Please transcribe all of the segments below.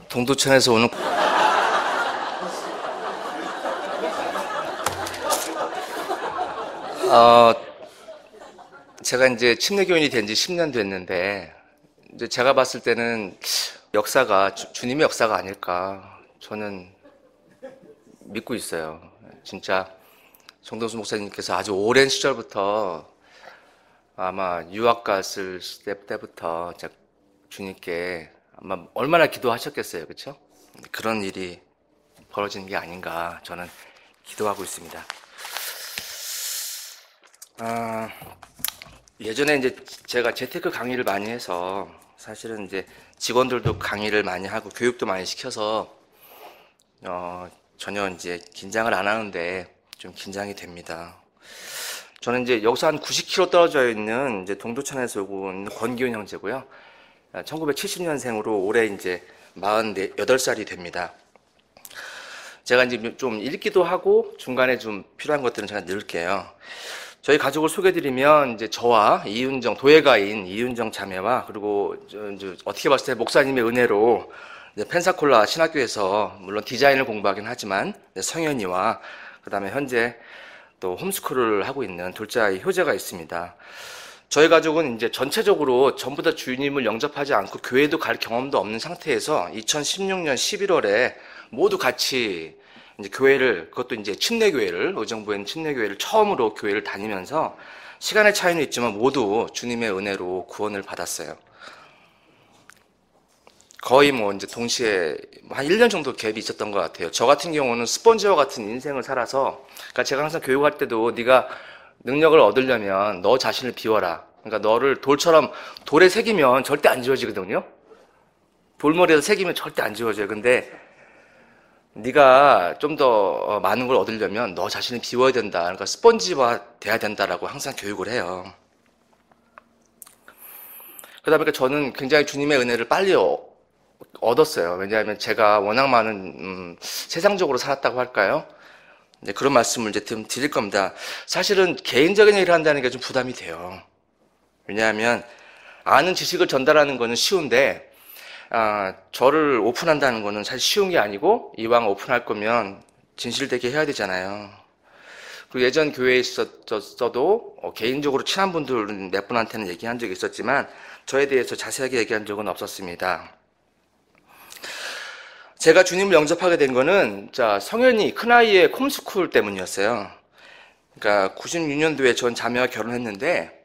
동두천에서 오는 제가 이제 침례교인이 된 지 10년 됐는데 이제 제가 봤을 때는 역사가 주님의 역사가 아닐까 저는 믿고 있어요. 진짜 정동수 목사님께서 아주 오랜 시절부터 아마 유학 갔을 때부터 주님께 아마 얼마나 기도하셨겠어요, 그렇죠? 그런 일이 벌어지는 게 아닌가 저는 기도하고 있습니다. 예전에 이제 제가 재테크 강의를 많이 해서 사실은 이제 직원들도 강의를 많이 하고 교육도 많이 시켜서 전혀 이제 긴장을 안 하는데 좀 긴장이 됩니다. 저는 이제 여기서 한 90km 떨어져 있는 이제 동두천에서 온 권기훈 형제고요. 1970년생으로 올해 이제 48살이 됩니다. 제가 이제 좀 읽기도 하고 중간에 좀 필요한 것들은 제가 넣을게요. 저희 가족을 소개드리면 이제 저와 이윤정 도예가인 이윤정 자매와 그리고 이제 어떻게 봤을 때 목사님의 은혜로 펜사콜라 신학교에서 물론 디자인을 공부하긴 하지만 성현이와 그다음에 현재 또 홈스쿨을 하고 있는 둘째 아이 효재가 있습니다. 저희 가족은 이제 전체적으로 전부 다 주님을 영접하지 않고 교회도 갈 경험도 없는 상태에서 2016년 11월에 모두 같이 이제 교회를, 그것도 이제 침례교회를, 의정부에 있는 침례교회를 처음으로 교회를 다니면서 시간의 차이는 있지만 모두 주님의 은혜로 구원을 받았어요. 거의 뭐 이제 동시에 한 1년 정도 갭이 있었던 것 같아요. 저 같은 경우는 스펀지와 같은 인생을 살아서, 그러니까 제가 항상 교육할 때도 네가 능력을 얻으려면 너 자신을 비워라. 그러니까 너를 돌처럼 돌에 새기면 절대 안 지워지거든요. 돌머리에서 새기면 절대 안 지워져요. 근데 네가 좀 더 많은 걸 얻으려면 너 자신을 비워야 된다. 그러니까 스펀지화 돼야 된다라고 항상 교육을 해요. 그러다 보니까 저는 굉장히 주님의 은혜를 빨리 얻었어요. 왜냐하면 제가 워낙 많은 세상적으로 살았다고 할까요? 네, 그런 말씀을 이제 드릴 겁니다. 사실은 개인적인 얘기를 한다는 게 좀 부담이 돼요. 왜냐하면 아는 지식을 전달하는 거는 쉬운데 저를 오픈한다는 거는 사실 쉬운 게 아니고 이왕 오픈할 거면 진실되게 해야 되잖아요. 그리고 예전 교회에 있었어도 개인적으로 친한 분들은 몇 분한테는 얘기한 적이 있었지만 저에 대해서 자세하게 얘기한 적은 없었습니다. 제가 주님을 영접하게 된 거는 성현이 큰아이의 홈스쿨 때문이었어요. 그러니까 96년도에 전 자매와 결혼했는데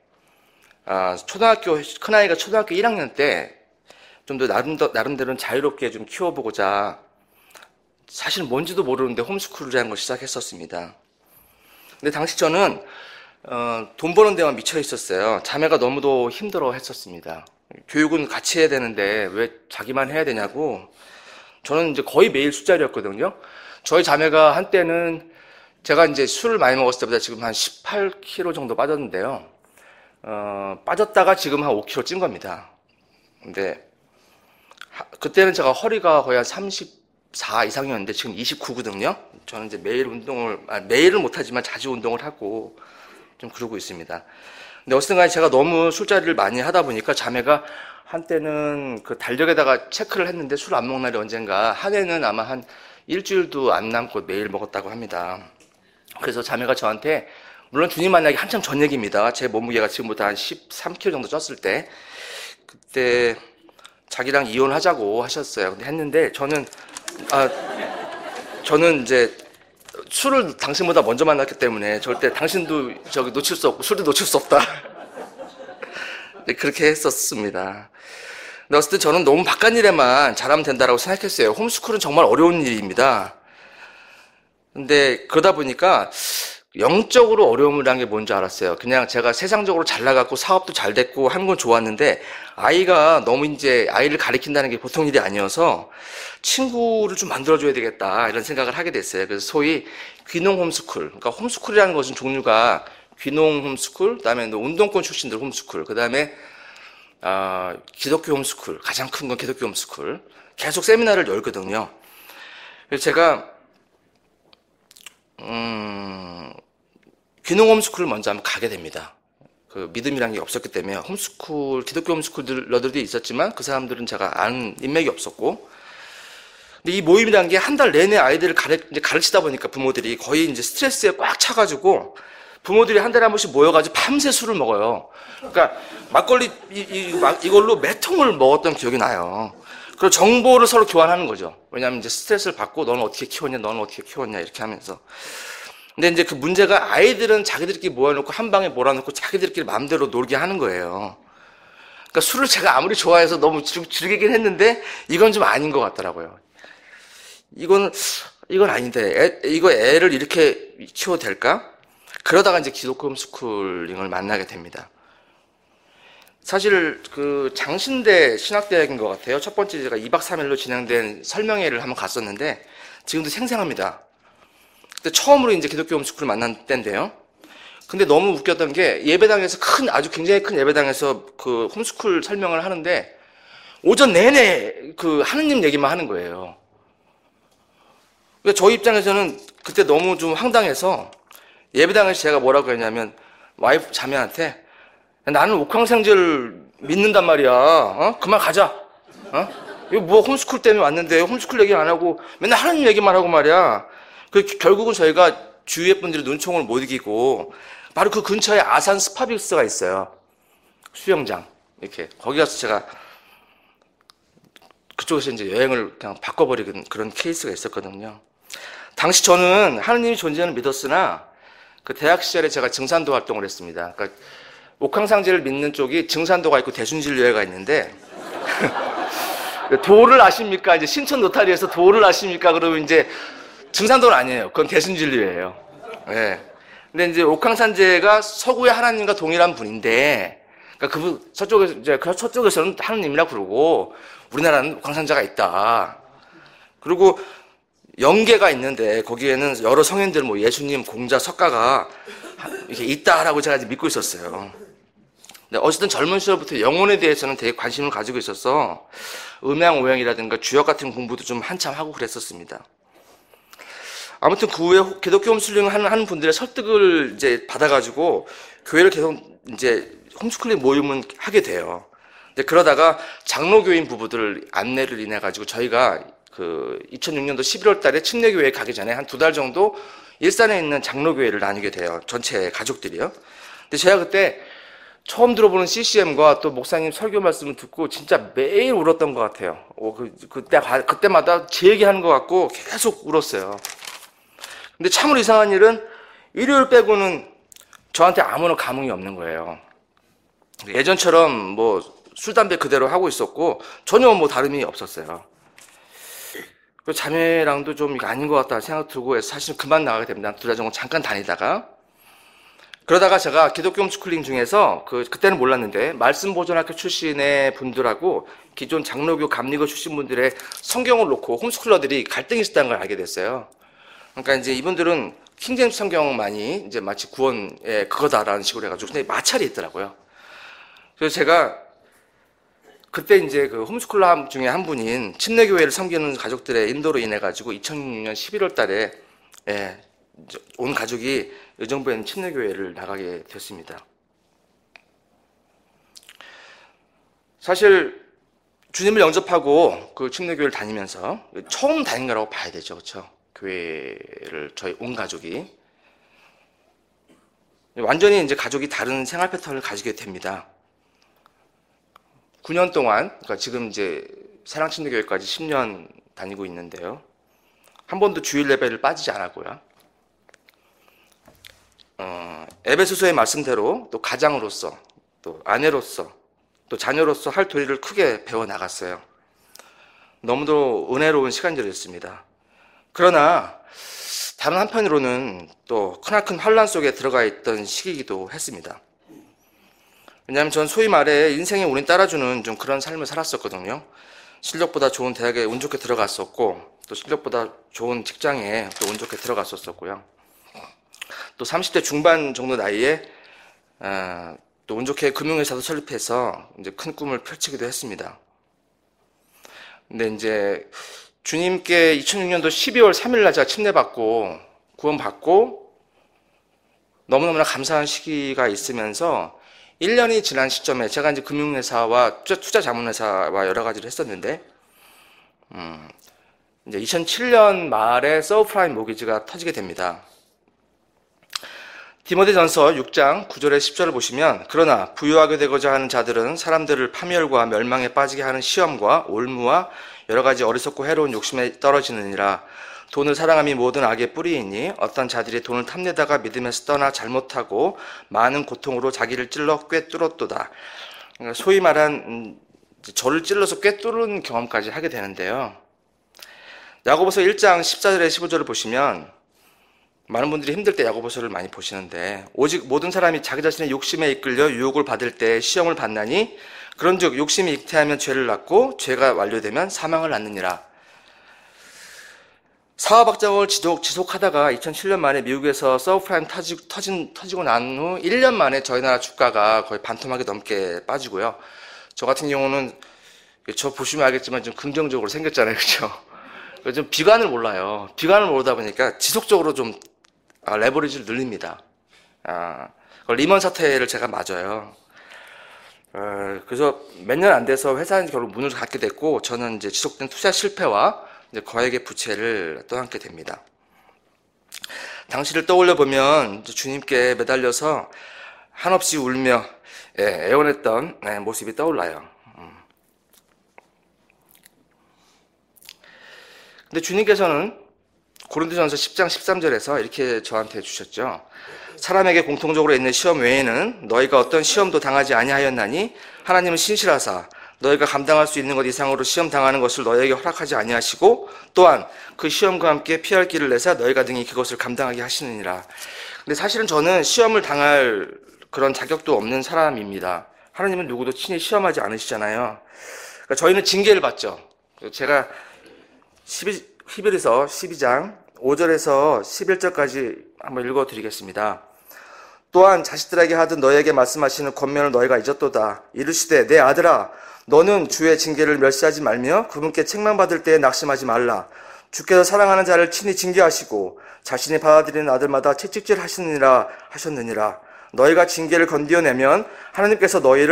큰아이가 초등학교 1학년 때 좀 더 나름대로는 자유롭게 좀 키워보고자 사실 뭔지도 모르는데 홈스쿨이라는 걸 시작했었습니다. 근데 당시 저는 돈 버는 데만 미쳐 있었어요. 자매가 너무도 힘들어 했었습니다. 교육은 같이 해야 되는데 왜 자기만 해야 되냐고. 저는 이제 거의 매일 술자리였거든요. 저희 자매가 한때는 제가 이제 술을 많이 먹었을 때보다 지금 한 18kg 정도 빠졌는데요. 빠졌다가 지금 한 5kg 찐 겁니다. 근데 그때는 제가 허리가 거의 한 34 이상이었는데 지금 29거든요. 저는 이제 매일은 못하지만 자주 운동을 하고 좀 그러고 있습니다. 근데 어쨌든 간에 제가 너무 술자리를 많이 하다 보니까 자매가 한때는 그 달력에다가 체크를 했는데 술 안 먹는 날이 언젠가, 한 해는 아마 한 일주일도 안 남고 매일 먹었다고 합니다. 그래서 자매가 저한테, 물론 주님 만나기 한참 전 얘기입니다. 제 몸무게가 지금보다 한 13kg 정도 쪘을 때, 그때 자기랑 이혼하자고 하셨어요. 근데 했는데 저는 이제 술을 당신보다 먼저 만났기 때문에 절대 당신도 놓칠 수 없고 술도 놓칠 수 없다. 그렇게 했었습니다. 근데 어쨌든 저는 너무 바깥 일에만 잘하면 된다고 생각했어요. 홈스쿨은 정말 어려운 일입니다. 근데 그러다 보니까 영적으로 어려움이라는 게 뭔지 알았어요. 그냥 제가 세상적으로 잘 나갔고 사업도 잘 됐고 하는 건 좋았는데 아이가 너무 이제 아이를 가리킨다는 게 보통 일이 아니어서 친구를 좀 만들어줘야 되겠다 이런 생각을 하게 됐어요. 그래서 소위 귀농 홈스쿨, 그러니까 홈스쿨이라는 것은 종류가 귀농 홈스쿨, 그다음에 운동권 출신들 홈스쿨, 그다음에 기독교 홈스쿨, 가장 큰 건 기독교 홈스쿨, 계속 세미나를 열거든요. 그래서 제가 귀농 홈스쿨을 먼저 한번 가게 됩니다. 그 믿음이라는 게 없었기 때문에 홈스쿨, 기독교 홈스쿨러들도 있었지만 그 사람들은 제가 아는 인맥이 없었고, 근데 이 모임이라는 게 한 달 내내 아이들을 이제 가르치다 보니까 부모들이 거의 이제 스트레스에 꽉 차가지고 부모들이 한 달에 한 번씩 모여가지고 밤새 술을 먹어요. 그러니까 막걸리 이걸로 몇 통을 먹었던 기억이 나요. 그리고 정보를 서로 교환하는 거죠. 왜냐하면 이제 스트레스를 받고 너는 어떻게 키웠냐, 너는 어떻게 키웠냐 이렇게 하면서. 근데 이제 그 문제가 아이들은 자기들끼리 모여놓고 한 방에 몰아놓고 자기들끼리 마음대로 놀게 하는 거예요. 그러니까 술을 제가 아무리 좋아해서 너무 즐기긴 했는데 이건 좀 아닌 것 같더라고요. 이건 아닌데 이거 애를 이렇게 키워도 될까? 그러다가 이제 기독교 홈스쿨링을 만나게 됩니다. 사실 그 장신대 신학대학인 것 같아요. 첫 번째 제가 2박 3일로 진행된 설명회를 한번 갔었는데 지금도 생생합니다. 그때 처음으로 이제 기독교 홈스쿨을 만난 때인데요. 근데 너무 웃겼던 게 예배당에서 아주 굉장히 큰 예배당에서 그 홈스쿨 설명을 하는데 오전 내내 그 하느님 얘기만 하는 거예요. 그러니까 저희 입장에서는 그때 너무 좀 황당해서 예배당에서 제가 뭐라고 했냐면 와이프 자매한테 나는 옥황상제를 믿는단 말이야. 그만 가자. 이거 뭐 홈스쿨 때문에 왔는데 홈스쿨 얘기 안 하고 맨날 하느님 얘기만 하고 말이야. 결국은 저희가 주위의 분들이 눈총을 못 이기고 바로 그 근처에 아산 스파빅스가 있어요. 수영장. 이렇게. 거기 가서 제가 그쪽에서 이제 여행을 그냥 바꿔버리는 그런 케이스가 있었거든요. 당시 저는 하느님이 존재는 믿었으나 그 대학 시절에 제가 증산도 활동을 했습니다. 그러니까 옥황상제를 믿는 쪽이 증산도가 있고 대순진료회가 있는데 도를 아십니까? 이제 신촌 노타리에서 도를 아십니까? 그러면 이제 증산도는 아니에요. 그건 대순진료회예요. 네. 근데 이제 옥황상제가 서구의 하나님과 동일한 분인데, 그러니까 저쪽에서는 하나님이라 그러고 우리나라는 옥황상제가 있다. 그리고 영계가 있는데 거기에는 여러 성인들, 뭐 예수님, 공자, 석가가 이렇게 있다라고 제가 믿고 있었어요. 근데 어쨌든 젊은 시절부터 영혼에 대해서는 되게 관심을 가지고 있어서 음양오양이라든가 주역 같은 공부도 좀 한참 하고 그랬었습니다. 아무튼 그 후에 기독교 홈스쿨링을 하는 분들의 설득을 이제 받아가지고 교회를 계속 이제 홈스쿨링 모임은 하게 돼요. 근데 그러다가 장로교인 부부들 안내를 인해 가지고 저희가 그 2006년도 11월 달에 침례교회에 가기 전에 한 2달 정도 일산에 있는 장로교회를 다니게 돼요. 전체 가족들이요. 근데 제가 그때 처음 들어보는 CCM과 또 목사님 설교 말씀을 듣고 진짜 매일 울었던 것 같아요. 그때마다 제 얘기하는 것 같고 계속 울었어요. 근데 참으로 이상한 일은 일요일 빼고는 저한테 아무런 감흥이 없는 거예요. 예전처럼 뭐 술, 담배 그대로 하고 있었고 전혀 뭐 다름이 없었어요. 그 자매랑도 좀 아닌 것 같다 생각 들고 해서 사실 그만 나가게 됩니다. 2달 정도 잠깐 다니다가 그러다가 제가 기독교 홈스쿨링 중에서 그때는 몰랐는데 말씀보존학교 출신의 분들하고 기존 장로교 감리교 출신 분들의 성경을 놓고 홈스쿨러들이 갈등이 있었다는 걸 알게 됐어요. 그러니까 이제 이분들은 킹제임스 성경만이 이제 마치 구원의 그거다라는 식으로 해가지고 근데 마찰이 있더라고요. 그래서 제가 그때 이제 그 홈스쿨러 중에 한 분인 침례교회를 섬기는 가족들의 인도로 인해 가지고 2006년 11월 달에 온 가족이 의정부에 있는 침례교회를 나가게 됐습니다. 사실 주님을 영접하고 그 침례교회를 다니면서 처음 다닌 거라고 봐야 되죠, 그렇죠? 교회를 저희 온 가족이 완전히 이제 가족이 다른 생활 패턴을 가지게 됩니다. 9년 동안, 그러니까 지금 이제 사랑침례교회까지 10년 다니고 있는데요. 한 번도 주일 예배를 빠지지 않았고요. 에베소서의 말씀대로 또 가장으로서, 또 아내로서, 또 자녀로서 할 도리를 크게 배워 나갔어요. 너무도 은혜로운 시간들이었습니다. 그러나 다른 한편으로는 또 크나큰 환란 속에 들어가 있던 시기이기도 했습니다. 왜냐하면 전 소위 말해 인생에 운이 따라주는 좀 그런 삶을 살았었거든요. 실력보다 좋은 대학에 운 좋게 들어갔었고 또 실력보다 좋은 직장에 또 운 좋게 들어갔었고요. 또 30대 중반 정도 나이에 또 운 좋게 금융회사도 설립해서 이제 큰 꿈을 펼치기도 했습니다. 근데 이제 주님께 2006년도 12월 3일 날 제가 침례받고 구원받고 너무너무나 감사한 시기가 있으면서 1년이 지난 시점에 제가 이제 금융회사와 투자자문회사와 여러 가지를 했었는데 이제 2007년 말에 서브프라임 모기지가 터지게 됩니다. 디모데전서 6장 9절에 10절을 보시면 그러나 부유하게 되고자 하는 자들은 사람들을 파멸과 멸망에 빠지게 하는 시험과 올무와 여러 가지 어리석고 해로운 욕심에 떨어지느니라. 돈을 사랑함이 모든 악의 뿌리이니 어떤 자들이 돈을 탐내다가 믿음에서 떠나 잘못하고 많은 고통으로 자기를 찔러 꿰뚫었도다. 소위 말한 저를 찔러서 꿰뚫은 경험까지 하게 되는데요. 야고보서 1장 14절에 15절을 보시면 많은 분들이 힘들 때 야고보서를 많이 보시는데 오직 모든 사람이 자기 자신의 욕심에 이끌려 유혹을 받을 때 시험을 받나니 그런즉 욕심이 잉태하면 죄를 낳고 죄가 완료되면 사망을 낳느니라. 사업학장을 지속하다가 2007년 만에 미국에서 서브프라임 터지고 난 후 1년 만에 저희 나라 주가가 거의 반토막이 넘게 빠지고요. 저 같은 경우는 저 보시면 알겠지만 좀 긍정적으로 생겼잖아요. 그렇죠? 좀 비관을 몰라요. 비관을 모르다 보니까 지속적으로 좀 레버리지를 늘립니다. 리먼 사태를 제가 맞아요. 그래서 몇 년 안 돼서 회사는 결국 문을 닫게 됐고 저는 이제 지속된 투자 실패와 이제 거액의 부채를 떠안게 됩니다. 당시를 떠올려 보면 주님께 매달려서 한없이 울며 애원했던 모습이 떠올라요. 근데 주님께서는 고린도전서 10장 13절에서 이렇게 저한테 주셨죠. 사람에게 공통적으로 있는 시험 외에는 너희가 어떤 시험도 당하지 아니하였나니 하나님은 신실하사 너희가 감당할 수 있는 것 이상으로 시험 당하는 것을 너희에게 허락하지 아니하시고 또한 그 시험과 함께 피할 길을 내사 너희가 등이 그것을 감당하게 하시느니라. 근데 사실은 저는 시험을 당할 그런 자격도 없는 사람입니다. 하나님은 누구도 친히 시험하지 않으시잖아요. 그러니까 저희는 징계를 받죠. 제가 히브리서 12장 5절에서 11절까지 한번 읽어드리겠습니다. 또한 자식들에게 하듯 너희에게 말씀하시는 권면을 너희가 잊었도다. 이르시되 내 아들아 너는 주의 징계를 멸시하지 말며 그분께 책망받을 때에 낙심하지 말라. 주께서 사랑하는 자를 친히 징계하시고 자신이 받아들이는 아들마다 채찍질 하셨느니라. 너희가 징계를 건드려내면 하나님께서 너희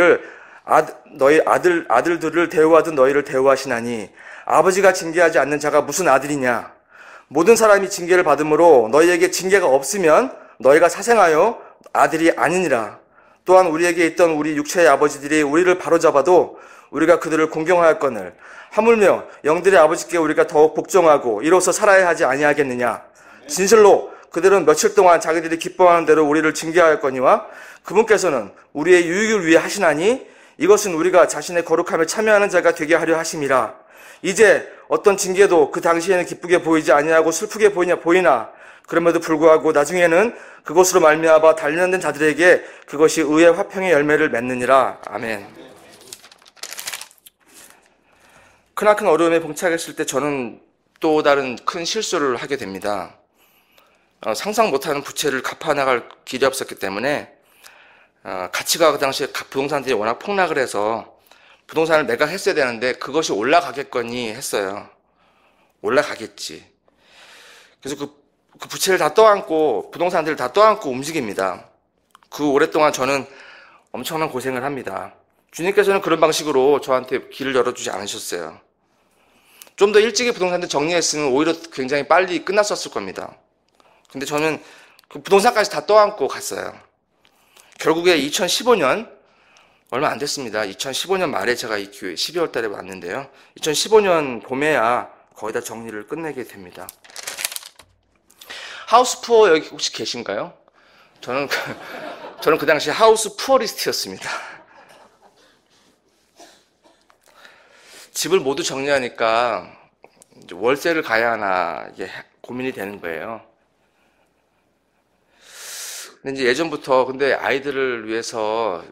아들들을 대우하듯 너희를 대우하시나니 아버지가 징계하지 않는 자가 무슨 아들이냐. 모든 사람이 징계를 받으므로 너희에게 징계가 없으면 너희가 사생하여 아들이 아니니라. 또한 우리에게 있던 우리 육체의 아버지들이 우리를 바로잡아도 우리가 그들을 공경하였거늘 하물며 영들의 아버지께 우리가 더욱 복종하고 이로써 살아야 하지 아니하겠느냐. 진실로 그들은 며칠 동안 자기들이 기뻐하는 대로 우리를 징계하였거니와 그분께서는 우리의 유익을 위해 하시나니 이것은 우리가 자신의 거룩함에 참여하는 자가 되게 하려 하심이라. 이제 어떤 징계도 그 당시에는 기쁘게 보이지 아니하고 슬프게 보이나 그럼에도 불구하고 나중에는 그것으로 말미암아 단련된 자들에게 그것이 의의 화평의 열매를 맺느니라. 아멘. 크나큰 어려움에 봉착했을 때 저는 또 다른 큰 실수를 하게 됩니다. 상상 못하는 부채를 갚아나갈 길이 없었기 때문에 가치가 그 당시에 부동산들이 워낙 폭락을 해서 부동산을 매각했어야 되는데 그것이 올라가겠거니 했어요. 올라가겠지. 그래서 그 부채를 다 떠안고 부동산들을 다 떠안고 움직입니다. 그 오랫동안 저는 엄청난 고생을 합니다. 주님께서는 그런 방식으로 저한테 길을 열어주지 않으셨어요. 좀 더 일찍이 부동산들 정리했으면 오히려 굉장히 빨리 끝났었을 겁니다. 근데 저는 그 부동산까지 다 떠안고 갔어요. 결국에 2015년 얼마 안 됐습니다. 2015년 말에 제가 이 교회 12월 달에 왔는데요. 2015년 봄에야 거의 다 정리를 끝내게 됩니다. 하우스 푸어 여기 혹시 계신가요? 저는 그 당시 하우스 푸어리스트였습니다. 집을 모두 정리하니까 이제 월세를 가야 하나 이게 고민이 되는 거예요. 근데 이제 예전부터 근데 아이들을 위해서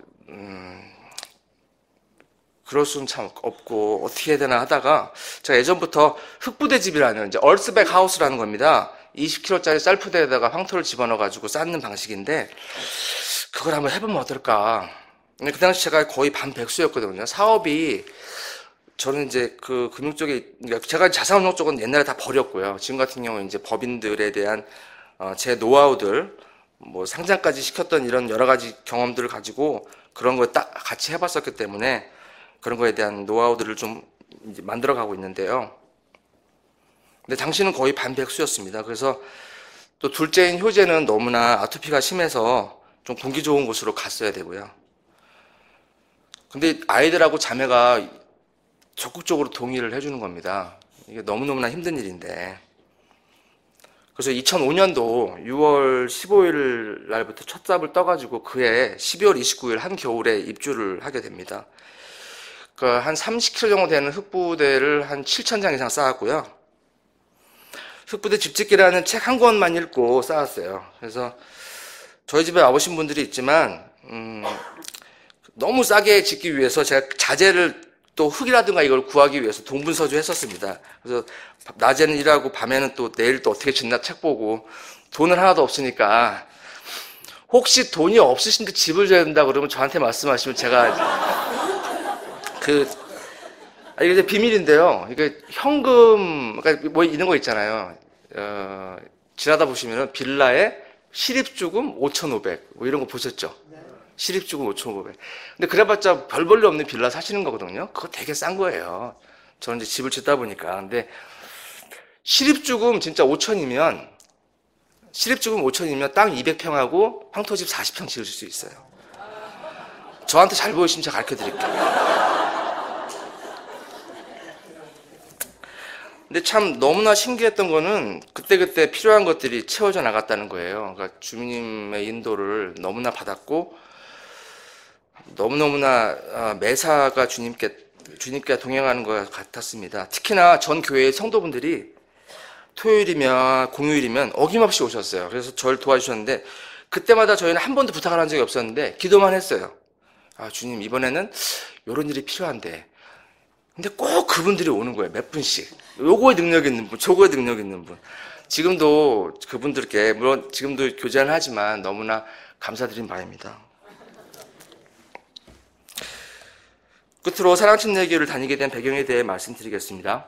그럴 수는 참 없고 어떻게 해야 되나 하다가 제가 예전부터 흙부대집이라는 이제 얼스백 하우스라는 겁니다. 20kg짜리 쌀부대에다가 황토를 집어넣어가지고 쌓는 방식인데 그걸 한번 해보면 어떨까. 근데 그 당시 제가 거의 반백수였거든요. 사업이 저는 이제 그 금융 쪽에 제가 자산운용 쪽은 옛날에 다 버렸고요. 지금 같은 경우는 이제 법인들에 대한 제 노하우들 뭐 상장까지 시켰던 이런 여러 가지 경험들을 가지고 그런 거 딱 같이 해봤었기 때문에 그런 거에 대한 노하우들을 좀 이제 만들어가고 있는데요. 근데 당신은 거의 반백수였습니다. 그래서 또 둘째인 효재는 너무나 아토피가 심해서 좀 공기 좋은 곳으로 갔어야 되고요. 근데 아이들하고 자매가 적극적으로 동의를 해주는 겁니다. 이게 너무너무나 힘든 일인데. 그래서 2005년도 6월 15일 날부터 첫 삽을 떠가지고 그해 12월 29일 한겨울에 입주를 하게 됩니다. 그러니까 한 30kg 정도 되는 흙부대를 한 7,000장 이상 쌓았고요. 흙부대 집짓기라는 책 한 권만 읽고 쌓았어요. 그래서 저희 집에 와보신 분들이 있지만 너무 싸게 짓기 위해서 제가 자재를 또 흙이라든가 이걸 구하기 위해서 동분서주 했었습니다. 그래서 낮에는 일하고 밤에는 또 내일 또 어떻게 짓나 책 보고 돈은 하나도 없으니까 혹시 돈이 없으신데 집을 져야 된다 그러면 저한테 말씀하시면 제가 이게 이제 비밀인데요. 이게 현금, 그러니까 뭐 이런 거 있잖아요. 지나다 보시면은 빌라에 시립주금 5,500, 뭐 이런 거 보셨죠? 시립주금 5,500. 근데 그래봤자 별 볼일 없는 빌라 사시는 거거든요. 그거 되게 싼 거예요. 저는 이제 집을 짓다 보니까. 근데 시립주금 진짜 5,000이면, 시립주금 5,000이면 땅 200평하고 황토집 40평 지으실 수 있어요. 저한테 잘 보이시면 제가 가르쳐 드릴게요. 근데 참 너무나 신기했던 거는 그때그때 필요한 것들이 채워져 나갔다는 거예요. 그러니까 주님의 인도를 너무나 받았고 너무너무나 매사가 주님께 동행하는 것 같았습니다. 특히나 전 교회의 성도분들이 토요일이면 공휴일이면 어김없이 오셨어요. 그래서 저를 도와주셨는데 그때마다 저희는 한 번도 부탁을 한 적이 없었는데 기도만 했어요. 주님 이번에는 이런 일이 필요한데. 근데 꼭 그분들이 오는 거예요. 몇 분씩. 요거에 능력 있는 분, 저거에 능력 있는 분. 지금도 그분들께 물론 지금도 교제는 하지만 너무나 감사드린 바입니다. 끝으로 사랑침례교를 다니게 된 배경에 대해 말씀드리겠습니다.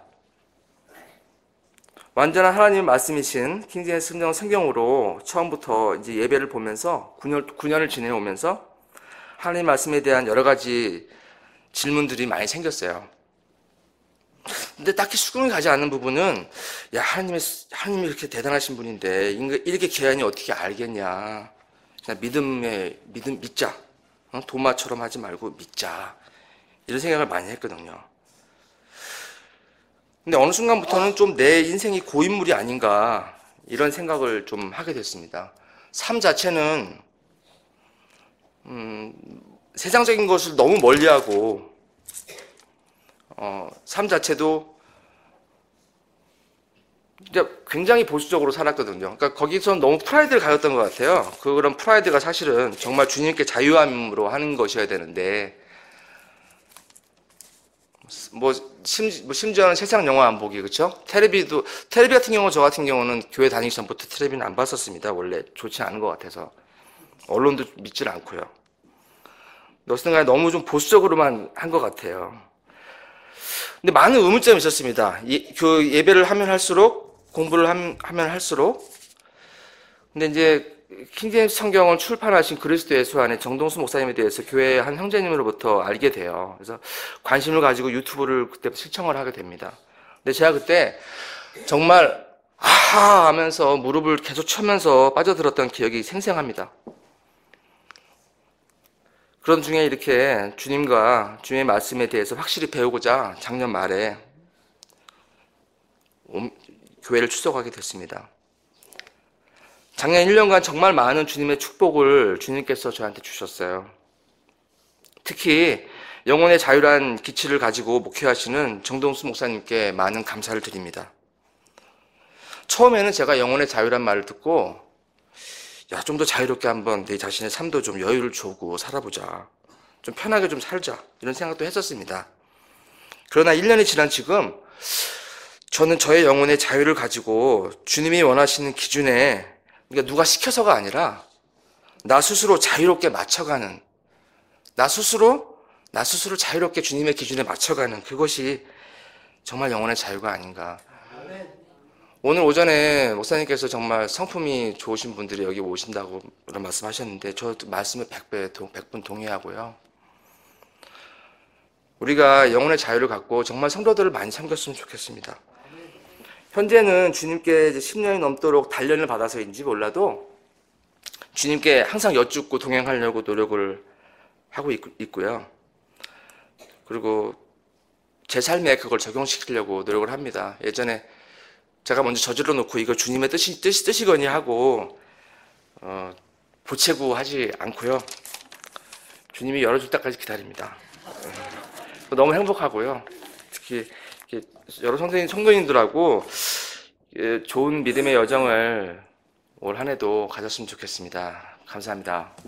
완전한 하나님의 말씀이신 킹제임스 성경으로 처음부터 이제 예배를 보면서 9년을 지내오면서 하나님 말씀에 대한 여러 가지 질문들이 많이 생겼어요. 근데 딱히 수긍이 가지 않는 부분은 하나님이 이렇게 대단하신 분인데 이렇게 계한이 어떻게 알겠냐. 그냥 믿자. 도마처럼 하지 말고 믿자. 이런 생각을 많이 했거든요. 근데 어느 순간부터는 좀 내 인생이 고인물이 아닌가 이런 생각을 좀 하게 됐습니다. 삶 자체는 세상적인 것을 너무 멀리하고 삶 자체도 이제 굉장히 보수적으로 살았거든요. 그러니까 거기서 너무 프라이드를 가졌던 것 같아요. 그런 프라이드가 사실은 정말 주님께 자유함으로 하는 것이어야 되는데 심지어는 세상 영화 안 보기, 그렇죠? 텔레비 같은 경우 저 같은 경우는 교회 다니기 전부터 텔레비는 안 봤었습니다. 원래 좋지 않은 것 같아서 언론도 믿질 않고요. 어쨌든 간에 너무 좀 보수적으로만 한 것 같아요. 근데 많은 의문점이 있었습니다. 예배를 하면 할수록 공부를 하면 할수록 근데 이제 킹제임스 성경을 출판하신 그리스도 예수 안에 정동수 목사님에 대해서 교회의 한 형제님으로부터 알게 돼요. 그래서 관심을 가지고 유튜브를 그때 신청을 하게 됩니다. 근데 제가 그때 정말 아하 하면서 무릎을 계속 쳐면서 빠져들었던 기억이 생생합니다. 그런 중에 이렇게 주님과 주님의 말씀에 대해서 확실히 배우고자 작년 말에 교회를 출석하게 됐습니다. 작년 1년간 정말 많은 주님의 축복을 주님께서 저한테 주셨어요. 특히 영혼의 자유란 기치를 가지고 목회하시는 정동수 목사님께 많은 감사를 드립니다. 처음에는 제가 영혼의 자유란 말을 듣고 좀 더 자유롭게 한번 내 자신의 삶도 좀 여유를 주고 살아보자. 좀 편하게 좀 살자. 이런 생각도 했었습니다. 그러나 1년이 지난 지금 저는 저의 영혼의 자유를 가지고 주님이 원하시는 기준에 그러니까 누가 시켜서가 아니라 나 스스로 자유롭게 맞춰가는 나 스스로 자유롭게 주님의 기준에 맞춰가는 그것이 정말 영혼의 자유가 아닌가. 오늘 오전에 목사님께서 정말 성품이 좋으신 분들이 여기 오신다고 그런 말씀하셨는데 저 말씀에 100분 동의하고요. 우리가 영혼의 자유를 갖고 정말 성도들을 많이 섬겼으면 좋겠습니다. 현재는 주님께 이제 10년이 넘도록 단련을 받아서인지 몰라도 주님께 항상 여쭙고 동행하려고 노력을 하고 있고요. 그리고 제 삶에 그걸 적용시키려고 노력을 합니다. 예전에 제가 먼저 저질러 놓고 이거 주님의 뜻이거니 하고 보채고 하지 않고요. 주님이 열어줄 때까지 기다립니다. 너무 행복하고요. 특히 여러 성도님들하고 좋은 믿음의 여정을 올 한 해도 가졌으면 좋겠습니다. 감사합니다.